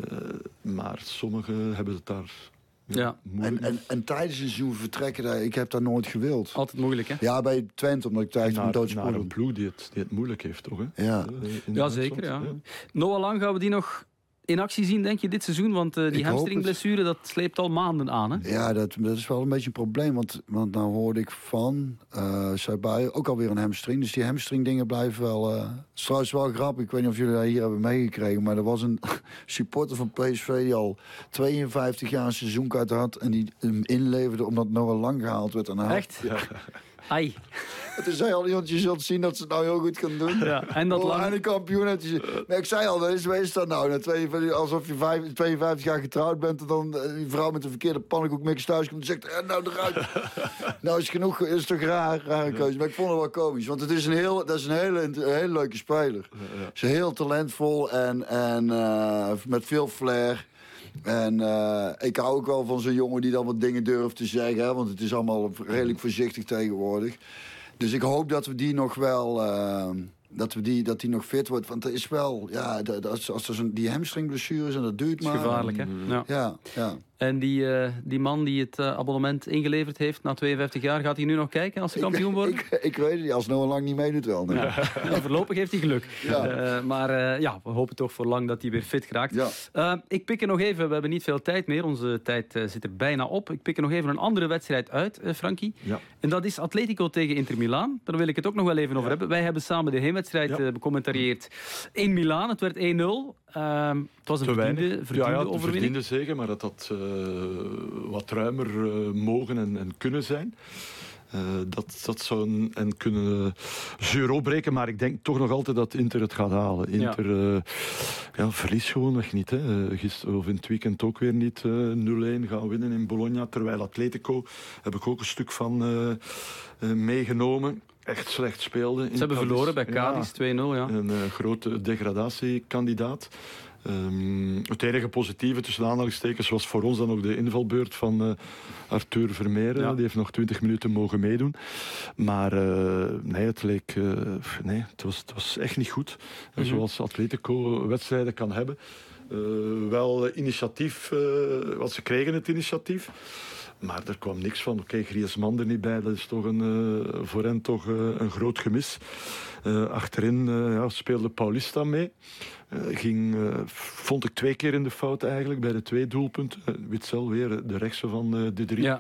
maar sommigen hebben het daar ja, ja. moeilijk. En, en, en tijdens een seizoen vertrekken, ik heb dat nooit gewild. Altijd moeilijk, hè? Ja, bij Twente, omdat ik tijdens een doodspoor... Naar een ploeg die het, die het moeilijk heeft, toch? Hè? Ja, uh, ja zeker, ja. ja. Noah Lang, gaan we die nog... in actie zien, denk je, dit seizoen? Want uh, die hamstringblessure, dat sleept al maanden aan, hè? Ja, dat, dat is wel een beetje een probleem. Want, want nou hoorde ik van uh, Sabai ook alweer een hamstring. Dus die hamstringdingen blijven wel... Uh, het is trouwens wel grappig. Ik weet niet of jullie dat hier hebben meegekregen. Maar er was een supporter van P S V die al tweeënvijftig jaar een seizoenkaart had. En die hem inleverde omdat Noah Lang gehaald werd. En hij echt? Ja. Ai. Het is al iemand, je zult zien dat ze het nou heel goed kan doen. Ja, en dat oh, Lang... En een kampioen. Het is, maar ik zei al, dat is, is dat nou? Na tweeënvijftig, alsof je vijf, tweeënvijftig jaar getrouwd bent en dan die vrouw met de verkeerde pannenkoekmix thuis komt en zegt, eh, nou eruit. Nou is genoeg, is toch raar, rare keuze. Maar ik vond het wel komisch, want het is een heel, dat is een hele, een hele leuke speler. Ze is heel talentvol en, en uh, met veel flair. En uh, ik hou ook wel van zo'n jongen die dan wat dingen durft te zeggen. Hè, want het is allemaal redelijk voorzichtig tegenwoordig. Dus ik hoop dat we die nog wel... Uh, dat, we die, dat die nog fit wordt. Want er is wel... Ja, dat, als, als er zo'n, die hamstringblessures en dat duurt maar... Dat is gevaarlijk, hè? Ja, ja. En die, uh, die man die het uh, abonnement ingeleverd heeft na tweeënvijftig jaar, gaat hij nu nog kijken als ze kampioen worden? Ik, ik, ik weet het niet, als Noah Lang niet meedoet wel. Nee. Ja. Ja, voorlopig heeft hij geluk. Ja. Uh, maar uh, ja, we hopen toch voor lang dat hij weer fit geraakt. Ja. Uh, ik pik er nog even, we hebben niet veel tijd meer, onze tijd uh, zit er bijna op. Ik pik er nog even een andere wedstrijd uit, uh, Frankie. Ja. En dat is Atletico tegen Inter Milaan. Daar wil ik het ook nog wel even over ja. hebben. Wij hebben samen de heenwedstrijd ja. uh, becommentarieerd in Milaan. Het werd één nul. Uh, het was een verdiende, verdiende ja, ja, het overwinning. verdiende zeggen, maar dat had uh, wat ruimer uh, mogen en, en kunnen zijn. Uh, dat, dat zou een, en kunnen zuur opbreken, maar ik denk toch nog altijd dat Inter het gaat halen. Inter ja. Uh, ja, verliest gewoonweg niet. Hè. Uh, gisteren of in het weekend ook weer niet uh, nul-één gaan winnen in Bologna. Terwijl Atletico heb ik ook een stuk van uh, uh, meegenomen. Echt slecht speelde. Ze hebben verloren bij Cadiz, ja, twee nul. Ja. Een uh, grote degradatiekandidaat. Um, het enige positieve tussen aanhalingstekens was voor ons dan ook de invalbeurt van uh, Arthur Vermeer. Ja. Die heeft nog twintig minuten mogen meedoen. Maar uh, nee, het leek... Uh, nee, het was, het was echt niet goed. Mm-hmm. Zoals Atletico wedstrijden kan hebben. Uh, wel initiatief, uh, wat ze kregen het initiatief. Maar er kwam niks van. Oké, okay, Griezmann er niet bij. Dat is toch een, uh, voor hen toch uh, een groot gemis. Uh, achterin uh, ja, speelde Paulista mee. Uh, ging, uh, vond ik twee keer in de fout eigenlijk, bij de twee doelpunten. Uh, Witsel weer de rechtse van uh, de drie. Ja.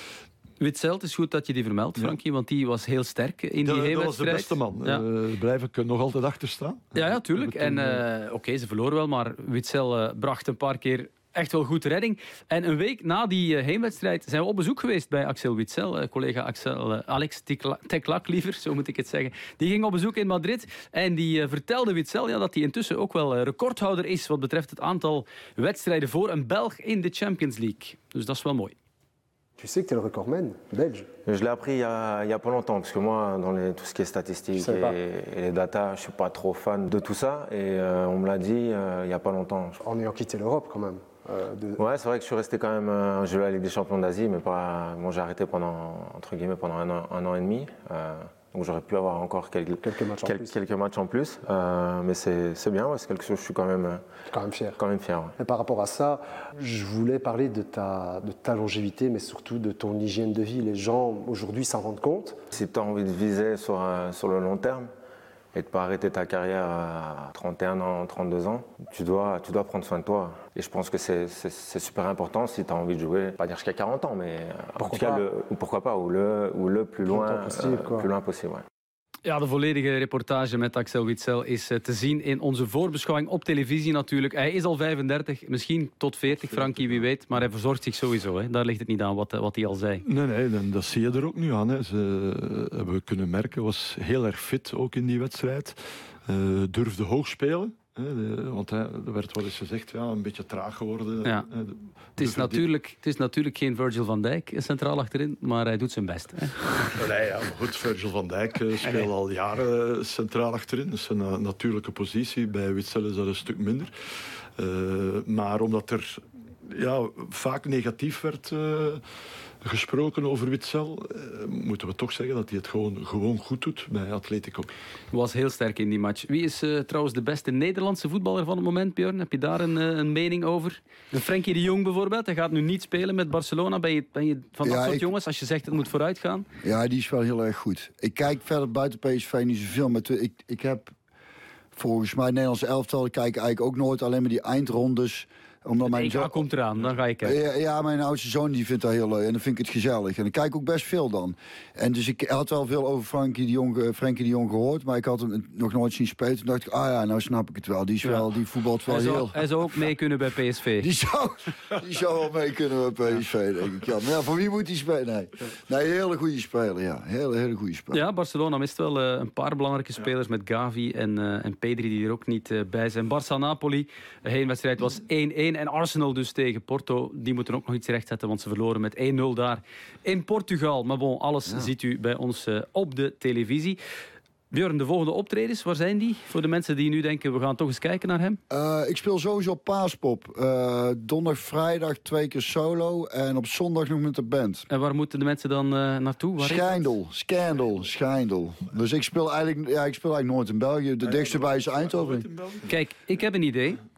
Witsel, het is goed dat je die vermeldt, Frankie, ja. want die was heel sterk in die heenwedstrijd. Dat was de beste man. Ja. Uh, blijf ik nog altijd achter staan. Ja, ja, tuurlijk. En uh, oké, okay, ze verloren wel, maar Witsel uh, bracht een paar keer echt wel goed redding. En een week na die uh, heenwedstrijd zijn we op bezoek geweest bij Axel Witsel. Uh, collega Axel, uh, Alex Teklak liever, zo moet ik het zeggen. Die ging op bezoek in Madrid en die uh, vertelde Witsel ja, dat hij intussen ook wel uh, recordhouder is wat betreft het aantal wedstrijden voor een Belg in de Champions League. Dus dat is wel mooi. Tu sais que tu es le recordman belge. Je l'ai appris il y a, il y a pas longtemps, parce que moi, dans les, tout ce qui est statistique et, et les data, je suis pas trop fan de tout ça. Et euh, on me l'a dit euh, il y a pas longtemps. En ayant quitté l'Europe, quand même. Euh, de... Ouais, c'est vrai que je suis resté quand même. Euh, j'ai joué à la Ligue des Champions d'Asie, mais pas. Bon, j'ai arrêté pendant entre guillemets pendant un an, un an et demi. Euh, donc j'aurais pu avoir encore quelques, quelques matchs en quel, plus. Quelques matchs en plus. Euh, mais c'est, c'est bien, ouais, c'est quelque chose. Je suis quand même. Quand même fier. Quand même fier. Ouais. Et par rapport à ça, je voulais parler de ta, de ta longévité, mais surtout de ton hygiène de vie. Les gens aujourd'hui s'en rendent compte. Si tu as envie de viser sur euh, sur le long terme et de ne pas arrêter ta carrière à trente et un ans, trente-deux ans, tu dois, tu dois prendre soin de toi. Et je pense que c'est, c'est, c'est super important si tu as envie de jouer, pas dire jusqu'à quarante ans, mais pourquoi en tout cas, le, pourquoi pas, ou le, ou le plus loin possible. Euh, plus loin possible ouais. Ja, de volledige reportage met Axel Witsel is te zien in onze voorbeschouwing op televisie natuurlijk. Hij is al vijfendertig, misschien tot veertig, Frankie, wie weet. Maar hij verzorgt zich sowieso. Hè. Daar ligt het niet aan wat, wat hij al zei. Nee, nee, dat zie je er ook nu aan. Hè. Ze hebben we kunnen merken, was heel erg fit ook in die wedstrijd. Uh, durfde hoog spelen. He, want he, er werd wel eens gezegd, ja, een beetje traag geworden. Ja. He, de, het, is natuurlijk, het is natuurlijk geen Virgil van Dijk centraal achterin, maar hij doet zijn best. Hè. Nee, ja, maar goed, Virgil van Dijk uh, speelt al jaren centraal achterin. Dat is een uh, natuurlijke positie. Bij Witsel is dat een stuk minder. Uh, maar omdat er ja, vaak negatief werd uh, gesproken over Witsel, uh, moeten we toch zeggen dat hij het gewoon, gewoon goed doet bij Atletico. Was heel sterk in die match. Wie is uh, trouwens de beste Nederlandse voetballer van het moment, Björn? Heb je daar een, uh, een mening over? De Frenkie de Jong bijvoorbeeld, hij gaat nu niet spelen met Barcelona. Ben je, ben je van dat ja, soort ik... jongens, als je zegt het moet vooruit gaan? Ja, die is wel heel erg goed. Ik kijk verder buiten P S V niet zoveel, maar ik, ik heb volgens mij het Nederlandse elftal, ik kijk eigenlijk ook nooit alleen maar die eindrondes. Omdat mijn E K zo... komt eraan, dan ga je kijken. Ja, ja, mijn oudste zoon die vindt dat heel leuk en dan vind ik het gezellig. En ik kijk ook best veel dan. En dus ik had wel veel over Frenkie de Jong, uh, Frenkie de Jong gehoord, maar ik had hem nog nooit zien spelen. Toen dacht ik, ah ja, nou snap ik het wel. Die, is ja. wel, die voetbalt wel hij zou, heel... Hij zou ook mee kunnen bij P S V. Die zou, die zou wel mee kunnen bij P S V, denk ik. Ja. Maar ja, voor wie moet hij spelen? Nee, nee hele goede speler, ja. Hele, hele goede speler. Ja, Barcelona mist wel uh, een paar belangrijke spelers met Gavi en, uh, en Pedri die er ook niet uh, bij zijn. Barça-Napoli, de heenwedstrijd was één-één en Arsenal dus tegen Porto, die moeten ook nog iets rechtzetten, want ze verloren met één nul daar in Portugal. Maar bon, alles ja. ziet u bij ons uh, op de televisie. Björn, de volgende optredens, waar zijn die? Voor de mensen die nu denken, we gaan toch eens kijken naar hem. Uh, ik speel sowieso op Paaspop. Uh, donderdag, vrijdag twee keer solo en op zondag nog met de band. En waar moeten de mensen dan uh, naartoe? Schijndel, Scandal, Schijndel. Dus ik speel eigenlijk, ja, ik speel eigenlijk nooit in België. De dichtste bij is Eindhoven. Kijk, ik heb een idee.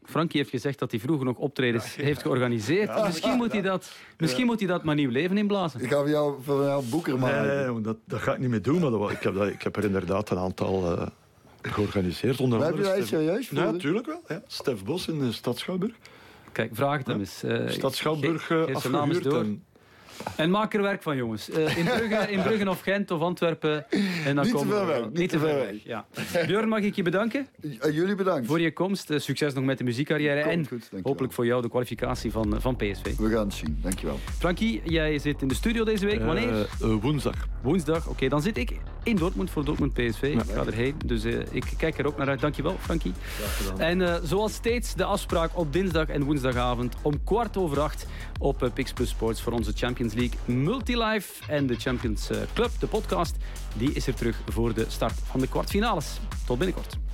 Frankie heeft gezegd dat hij vroeger nog optredens ja, ja. heeft georganiseerd. Ja, misschien moet hij dat, misschien ja. moet hij dat maar nieuw leven inblazen. Ik ga voor jou, voor jou boeker maken. Nee, nee dat, dat ga ik niet meer doen. Maar dat, ik, heb dat, ik heb er inderdaad een aantal uh, georganiseerd. Onder heb je dat serieus? Ja, natuurlijk wel. Ja. Stef Bos in de Stad Schouwburg. Kijk, vraag het hem eens. Uh, Stad Schouwburg uh, afgehuurd. En... en maak er werk van, jongens. Uh, in, Brugge, in Brugge of Gent of Antwerpen. En dan niet komen te veel we, weg. Niet te veel weg. Ja. Björn, mag ik je bedanken? Uh, jullie bedankt. Voor je komst. Uh, succes nog met de muziekcarrière. Komt en goed, hopelijk voor jou de kwalificatie van, uh, van P S V. We gaan het zien, dankjewel. Frankie, jij zit in de studio deze week. Wanneer? Uh, uh, woensdag. Woensdag, oké. Okay, dan zit ik in Dortmund voor Dortmund P S V. Ja. Ik ga erheen, dus uh, ik kijk er ook naar uit. Dankjewel, Frankie. En uh, zoals steeds de afspraak op dinsdag en woensdagavond om kwart over acht op uh, Pix Plus Sports voor onze Champions League Multilife. En de Champions Club, de podcast, die is er terug voor de start van de kwartfinales. Tot binnenkort.